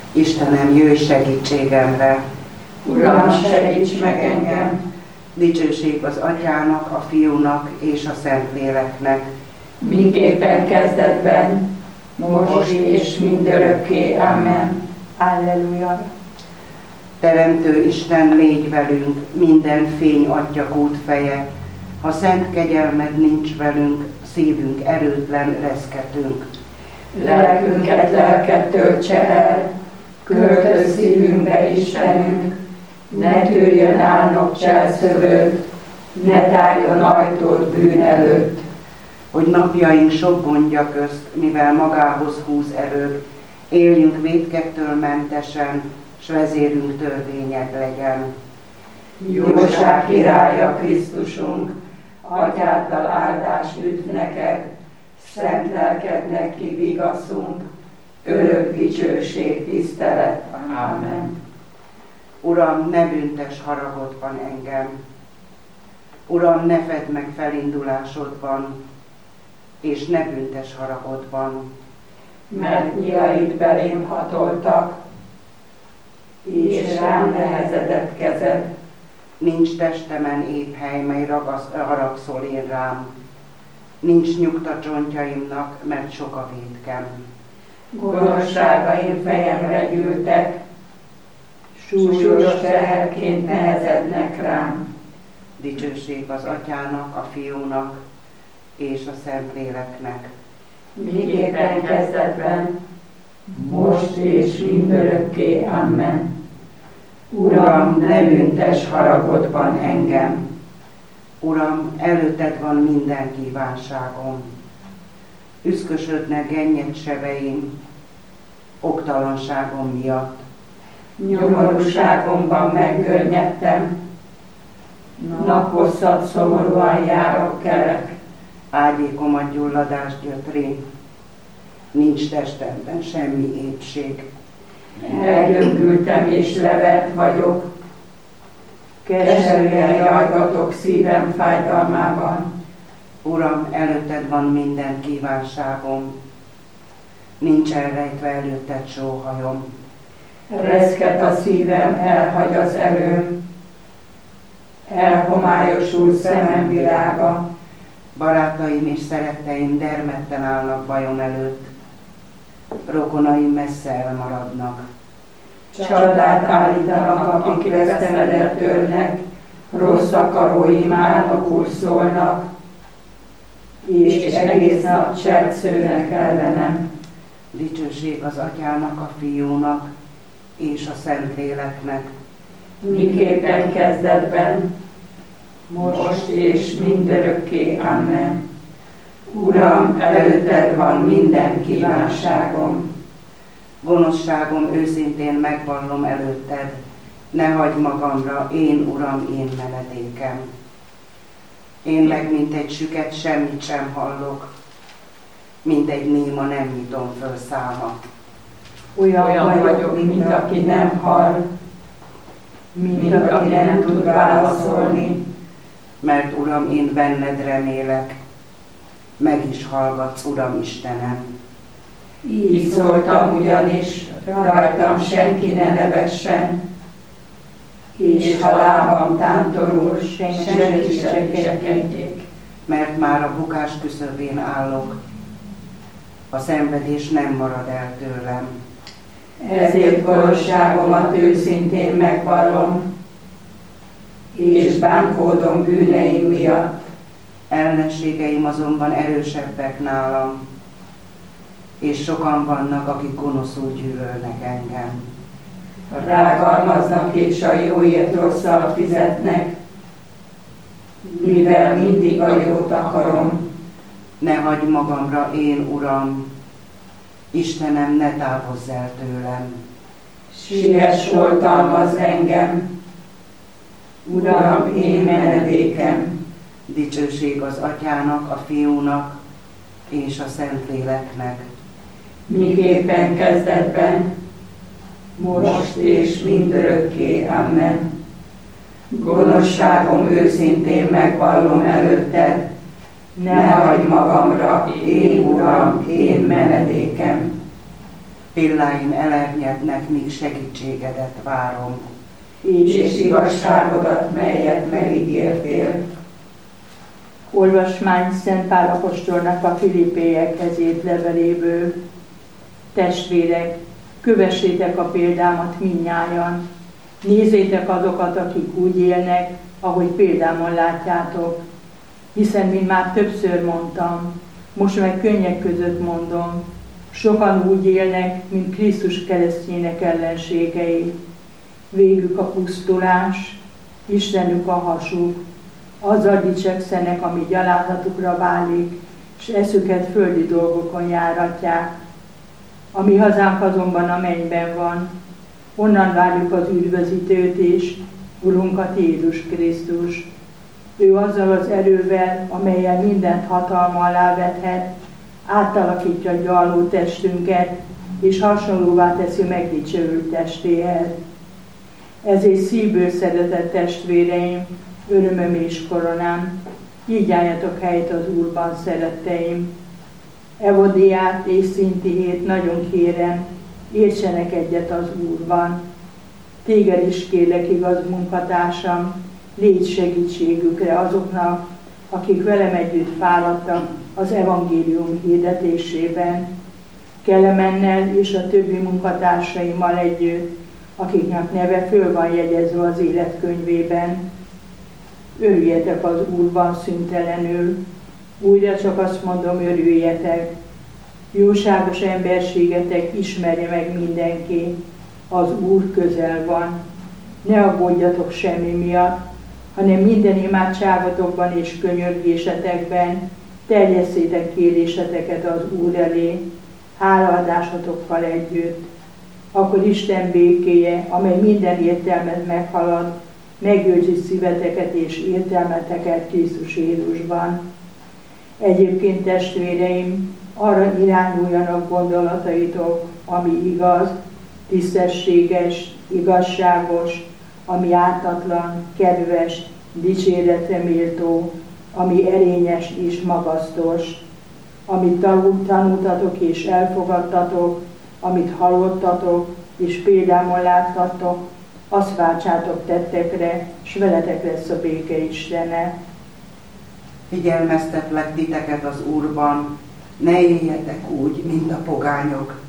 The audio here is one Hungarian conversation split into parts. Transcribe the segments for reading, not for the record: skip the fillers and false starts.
Istenem, jöjj segítségemre! Uram, segíts meg engem! Dicsőség az Atyának, a Fiúnak és a Szentléleknek. Miképpen kezdetben, most és mindörökké. Amen. Alleluja! Teremtő Isten, légy velünk, minden fény atya útfeje. Ha szent kegyelmed nincs velünk, szívünk erőtlen, reszketünk. Lelkünket lelket töltse el, költöz szívünkbe Istenünk, ne tűrjön álnok cselszövőt, ne tárjon ajtót bűn előtt. Hogy napjaink sok gondja közt, mivel magához húz erőt, éljünk vétkettől mentesen, s vezérünk törvényed legyen. Jóság királya Krisztusunk, Atyától áldást üt neked, szent lelkednek kivigaszunk, örök dicsőség, tisztelet. Amen. Uram, ne büntes haragodban engem. Uram, ne fedd meg felindulásodban, és ne büntes haragodban. Mert nyilaid belém hatoltak, és rám nehezedett kezed. Nincs testemen épp hely, mely haragszol én rám. Nincs nyugta csontjaimnak, mert sok a vétkem. Gonoszságaim fejemre gyűltek, súlyos teherként nehezednek rám. Dicsőség az Atyának, a Fiúnak és a Szentléleknek. Miképpen kezdetben, most és mindörökké. Amen. Uram, ne büntes haragodban engem. Uram, előtted van minden kívánságom. Üszkösödnek gennyed sebeim, oktalanságom miatt. Nyomorúságomban meggörnyedtem, naphosszat szomorúan járok kelek. Ágyékomat gyulladás gyötrén, nincs testemben semmi épség. Elgyöngültem és levert vagyok, keserűen jajgatok szívem fájdalmában. Uram, előtted van minden kívánságom, nincs elrejtve előtted sóhajom. Reszket a szívem, elhagy az erőm, elhomályosul szemem világa. Barátaim és szeretteim dermedten állnak bajom előtt, rokonaim messze elmaradnak. Csodát állítanak, akik vesztemedet törnek, rossz akaróim álnokul szólnak, és egész nap cselszőnek ellenem. Dicsőség az Atyának, a Fiúnak és a Szentléleknek. Miképpen kezdetben, most és mindörökké. Amen. Uram, előtted van minden kívánságom. Gonoszságom őszintén megvallom előtted, ne hagyd magamra, én Uram, én menedékem. Én meg, mint egy süket, semmit sem hallok, mint egy néma, nem nyitom föl száma. Olyan vagyok, mint aki nem hall, mint aki nem tud válaszolni. Mert Uram, én benned remélek, meg is hallgatsz, Uram Istenem. Így szóltam ugyanis, rajtam senki ne nevessen, és ha lábam tántorul, senki sem segítsék. Mert már a bukás küszöbén állok, a szenvedés nem marad el tőlem. Ezért gonoszságomat őszintén megvallom, és bánkódom bűneim miatt. Ellenségeim azonban erősebbek nálam, és sokan vannak, akik gonoszul gyűlölnek engem. Rágalmaznak és a jóért rosszal fizetnek, mivel mindig a jót akarom. Ne hagyd magamra, én Uram, Istenem, ne távozz el tőlem. Siess oltalmaz engem, Uram, én menedékem. Dicsőség az Atyának, a Fiúnak és a Szentléleknek. Miképpen kezdetben, most és mindörökké. Amen. Gonoszságom őszintén megvallom előtted, ne hagyd magamra, én Uram, én menedékem. Pilláim elernyednek, míg segítségedet várom. És igazságodat, melyet megígértél. Olvasmány Szent Pál apostolnak a Filippiekhez írt leveléből. Testvérek, kövessétek a példámat mindnyájan. Nézzétek azokat, akik úgy élnek, ahogy példámon látjátok. Hiszen, mint már többször mondtam, most meg könnyek között mondom, sokan úgy élnek, mint Krisztus keresztjének ellenségei. Végük a pusztulás, Istenük a hasuk, azzal dicsekszenek, ami gyalázatukra válik, és eszüket földi dolgokon járatják. A mi hazánk azonban a mennyben van, onnan várjuk az üdvözítőt is, Urunkat Jézus Krisztus. Ő azzal az erővel, amellyel mindent hatalma alá vethet, átalakítja gyarló testünket, és hasonlóvá teszi megdicsőült testéhez. Ezért szívből szeretett testvéreim, örömöm és koronám, így álljatok helyt az Úrban, szeretteim. Evodiát és Szintihét nagyon kérem, értsenek egyet az Úrban. Téged is kérlek, igaz munkatársam, légy segítségükre azoknak, akik velem együtt fáradtak az evangélium hirdetésében. Kelemennel és a többi munkatársaimmal együtt, akiknek neve föl van jegyezve az életkönyvében. Örüljetek az Úrban szüntelenül, újra csak azt mondom, örüljetek. Jóságos emberségetek ismerje meg mindenki, az Úr közel van. Ne aggódjatok semmi miatt, hanem minden imádságotokban és könyörgésetekben terjesszétek kéréseteket az Úr elé, hálaadásotokkal együtt. Akkor Isten békéje, amely minden értelmet meghalad, megőrzi szíveteket és értelmeteket Krisztus Jézusban. Egyébként, testvéreim, arra irányuljanak gondolataitok, ami igaz, tisztességes, igazságos, ami ártatlan, kedves, dicséretre méltó, ami erényes és magasztos, amit tanultatok és elfogadtatok, amit hallottatok és példámon láttatok, azt váltsátok tettekre, s veletek lesz a béke Istene. Figyelmeztetlek titeket az Úrban, ne éljetek úgy, mint a pogányok,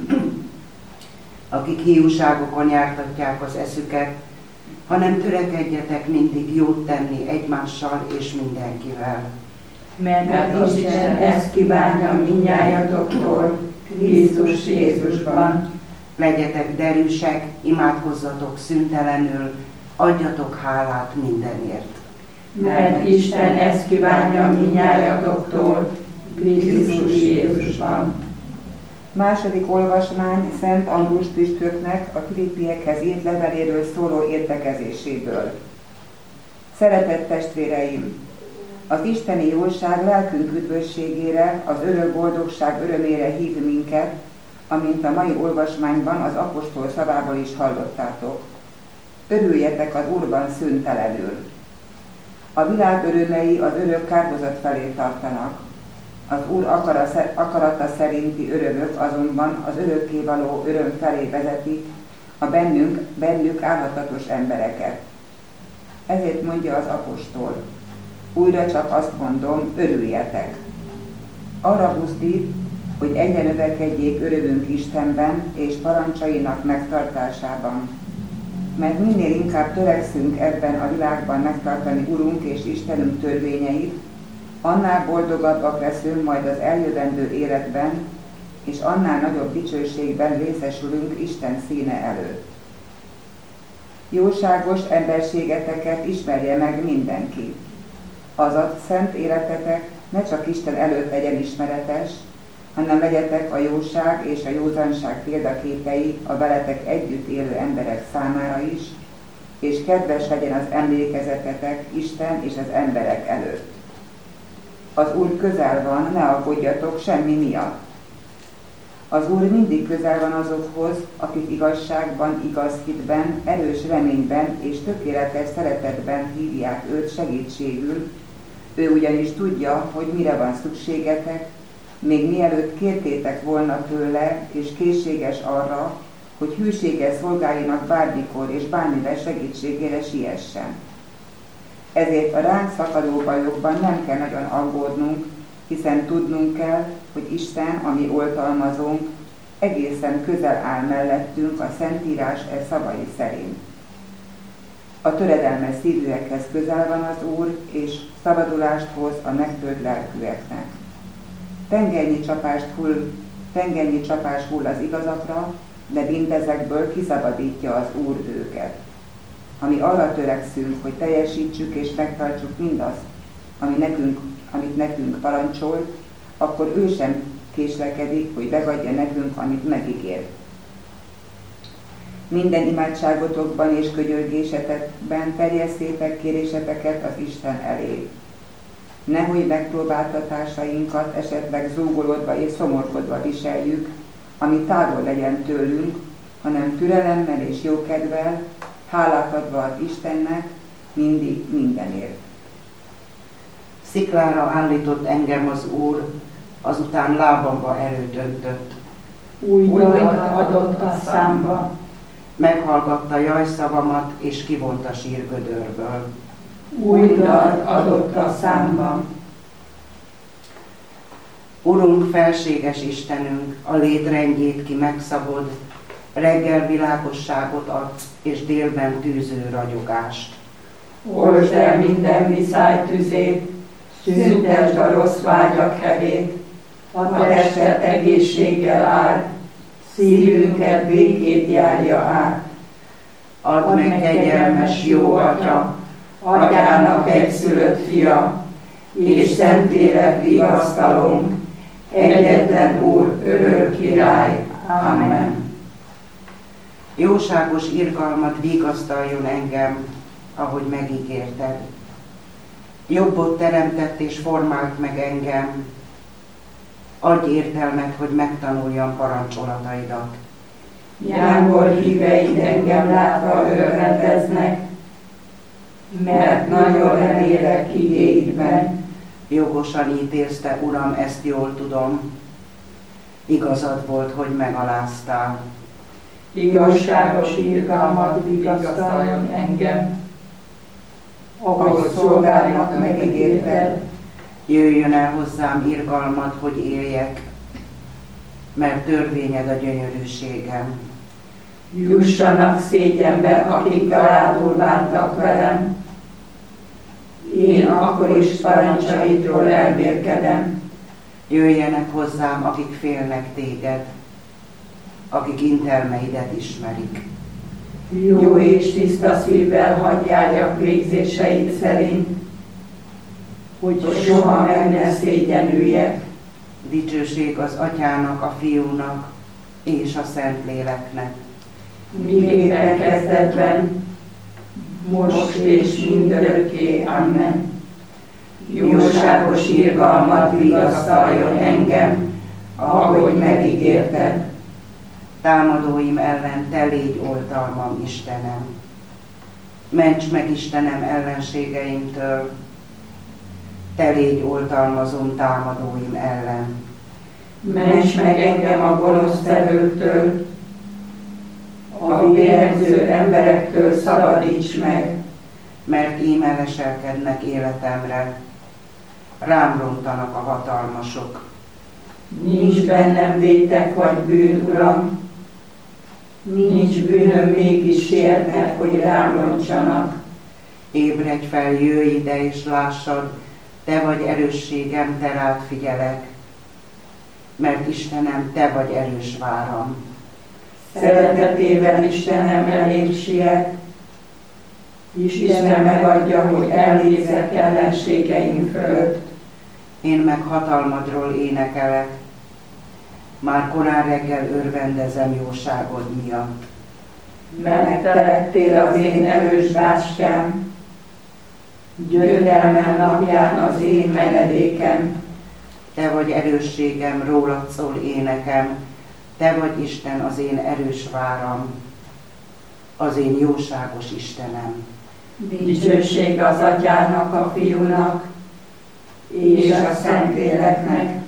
akik hiúságokon jártatják az eszüket, hanem törekedjetek mindig jót tenni egymással és mindenkivel. Mert Isten ezt kívánja mindnyájatoktól, Krisztus Jézusban. Legyetek derűsek, imádkozzatok szüntelenül, adjatok hálát mindenért. Mert Isten ezt kívánja mindnyájatoktól, Krisztus Jézusban. Második olvasmány Szent András püspöknek a Filippiekhez írt leveléről szóló értekezéséből. Szeretett testvéreim! Az isteni jóság lelkünk üdvösségére, az örök boldogság örömére hív minket, amint a mai olvasmányban az apostol szavából is hallottátok. Örüljetek az Úrban szüntelenül. A világ örömei az örök kárhozat felé tartanak. Az Úr akarata szerinti örömök azonban az örökkévaló öröm felé vezetik a bennük állhatatos embereket. Ezért mondja az apostol, újra csak azt mondom, örüljetek. Arra buzdít, hogy egyre növekedjék örömünk Istenben és parancsainak megtartásában. Mert minél inkább törekszünk ebben a világban megtartani Urunk és Istenünk törvényeit, annál boldogabbak leszünk majd az eljövendő életben, és annál nagyobb dicsőségben részesülünk Isten színe előtt. Jóságos emberségeteket ismerje meg mindenki. Azaz szent életetek ne csak Isten előtt legyen ismeretes, hanem legyetek a jóság és a józanság példaképei a veletek együtt élő emberek számára is, és kedves legyen az emlékezetetek Isten és az emberek előtt. Az Úr közel van, ne aggódjatok semmi miatt. Az Úr mindig közel van azokhoz, akik igazságban, igaz hitben, erős reményben és tökéletes szeretetben hívják őt segítségül. Ő ugyanis tudja, hogy mire van szükségetek, még mielőtt kértétek volna tőle, és készséges arra, hogy hűséges szolgáinak bármikor és bármivel segítségére siessen. Ezért a ránk szakadó bajokban nem kell nagyon aggódnunk, hiszen tudnunk kell, hogy Isten, ami oltalmazónk, egészen közel áll mellettünk a Szentírás szavai szerint. A töredelmes szívűekhez közel van az Úr, és szabadulást hoz a megtölt lelkűeknek. Tengernyi csapás hull az igazakra, de mindezekből kiszabadítja az Úr őket. Ha mi arra törekszünk, hogy teljesítsük és megtartsuk mindazt, amit nekünk parancsolt, akkor ő sem késlekedik, hogy megadja nekünk, amit megígért. Minden imádságotokban és könyörgésetekben terjesszétek kéréseteket az Isten elé. Nehogy megpróbáltatásainkat esetleg zúgolódva és szomorkodva viseljük, ami távol legyen tőlünk, hanem türelemmel és jókedvel, hálát adva az Istennek mindig mindenért. Sziklára állított engem az Úr, azután lábamba erőt öntött. Új dalat adott a számba. Meghallgatta jajszavamat, és kivont a sírgödörből. Új dalat adott a számba. Urunk, felséges Istenünk, a létrendjét ki megszabod, reggel világosságot adsz, és délben tűző ragyogást. Oltsd el minden viszály tüzét, szüntesd a rossz vágyak hevét, a testet egészséggel áld, szívünket békét járja át. Add meg, kegyelmes jó Atya, Atyának egyszülött fia, és Szentlélek vigasztalunk, egyetlen Úr, örök király. Amen. Jóságos irgalmat vigasztaljon engem, ahogy megígérted. Jobbot teremtett és formált meg engem. Adj értelmet, hogy megtanuljam parancsolataidat. Jángol híveid engem látva örvendeznek, mert nagyon remélek igéidben. Jogosan ítélsz te, Uram, ezt jól tudom. Igazad volt, hogy megaláztál. Igazságos irgalmat vigasztaljon engem, ahogy szolgálnak megígérted. Jöjjön el hozzám irgalmad, hogy éljek, mert törvényed a gyönyörűségem. Jussanak szégyenbe, akik galádul bántak velem. Én akkor is parancsaidról elmérkedem. Jöjjenek hozzám, akik félnek téged, akik intelmeidet ismerik. Jó és tiszta szívvel hadd járjak végzéseid szerint, hogy soha meg ne szégyenüljek. Dicsőség az Atyának, a Fiúnak és a Szentléleknek. Miképpen kezdetben, most és mindörökké. Amen. Jóságos irgalmat vigasztaljon engem, ahogy megígérted. Támadóim ellen te légy oltalmam, Istenem. Ments meg, Istenem, ellenségeimtől, te légy oltalmazom támadóim ellen. Ments meg engem a gonosztevőktől, a vérengző emberektől szabadíts meg. Mert íme leselkednek életemre, rám rontanak a hatalmasok. Nincs bennem vétek vagy bűn, Uram, nincs bűnöm, mégis sértnek, hogy rám rontsanak. Ébredj fel, jöjj ide és lássad, te vagy erősségem, te rád figyelek, mert Istenem, te vagy erős váram. Szeretetében Istenem elém siet, Isten megadja, hogy elnézek ellenségeim fölött. Én meg hatalmadról énekelek, már korán reggel örvendezem jóságod miatt. Mert te lettél az én erős bástyám, győdelmem napján az én menedékem. Te vagy erősségem, rólad szól énekem, te vagy Isten, az én erős váram, az én jóságos Istenem. Dicsőség az Atyának, a Fiúnak és a Szentléleknek,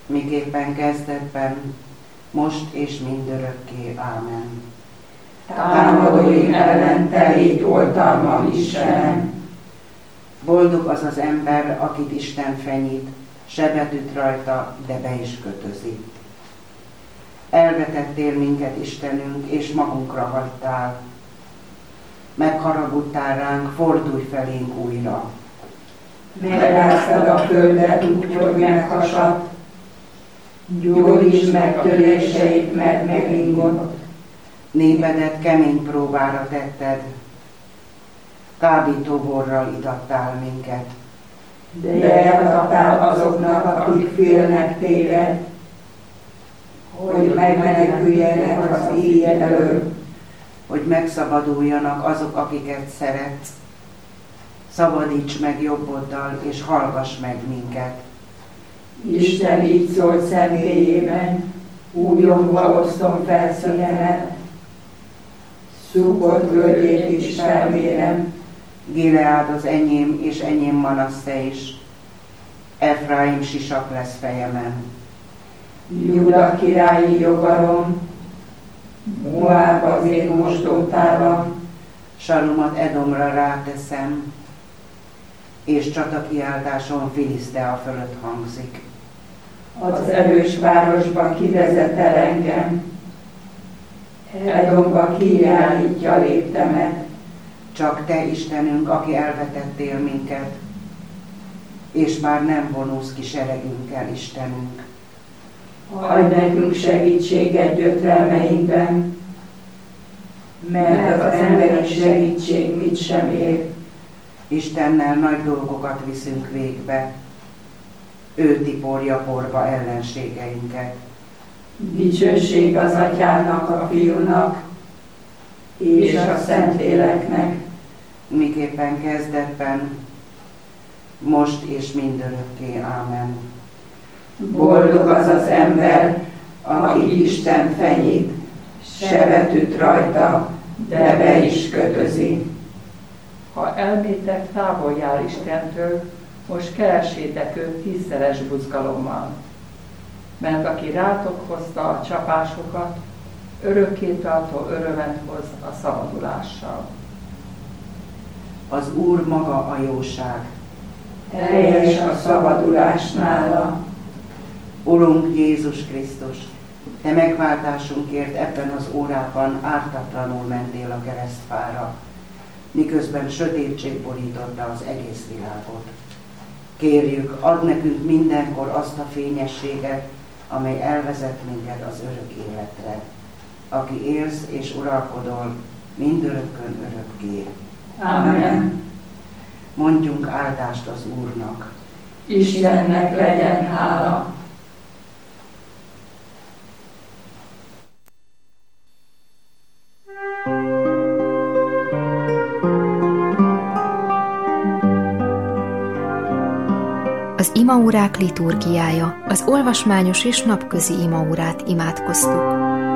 miképpen kezdetben, most és mindörökké. Ámen. Támadóim ellen te légy oltalmam, Istenem. Boldog az az ember, akit Isten fenyít, sebet üt rajta, de be is kötözi. Elvetettél minket, Istenünk, és magunkra hagytál. Megharagudtál ránk, fordulj felénk újra. Megráztad a földet úgy, hogy meghasadt, gyógyítsd meg töréseit, mert megingott. Népedet kemény próbára tetted, kábítóborral itattál minket. De eladtál azoknak, akik félnek téged, hogy megmeneküljenek az éjjel elől. Hogy megszabaduljanak azok, akiket szeretsz. Szabadíts meg jobboddal, és hallgass meg minket. Isten így szólt szentélyében, újongva osztom fel szívemet, Szukott völgyét is felmérem. Gileád az enyém, és enyém Manasze is. Efraim sisak lesz fejemen. Júda királyi jogarom, Moáb az én mostótáram. Sarumat Edomra ráteszem, és csatakiáltáson Filisztea fölött hangzik. Az erős városban kivezet el engem, Edomba kiállítja léptemet. Csak te, Istenünk, aki elvetettél minket, és már nem vonulsz ki seregünkkel, Istenünk. Adj nekünk segítséget gyötrelmeinkben, mert az emberi segítség mit sem ér. Istennel nagy dolgokat viszünk végbe, ő tiporja porba ellenségeinket. Dicsőség az Atyának, a Fiúnak és a Szentléleknek. Miképpen kezdetben, most és mindörökké. Ámen. Boldog az az ember, aki Isten fenyít, sebet üt rajta, de be is kötözi. Ha elmétek távol jár Istentől, most keresétek őt 10-szeres buzgalommal. Mert aki rátok hozta a csapásokat, örökkétartó örömet hoz a szabadulással. Az Úr maga a jóság. Teljes a szabadulás nála. Urunk Jézus Krisztus, te megváltásunkért ebben az órában ártatlanul mentél a keresztfára, miközben sötétség borította az egész világot. Kérjük, add nekünk mindenkor azt a fényességet, amely elvezet minket az örök életre, aki élsz és uralkodol mindörökkön örökké. Amen. Mondjunk áldást az Úrnak. Istennek legyen hála. Az imaórák liturgiája, az olvasmányos és napközi imaórát imádkoztuk.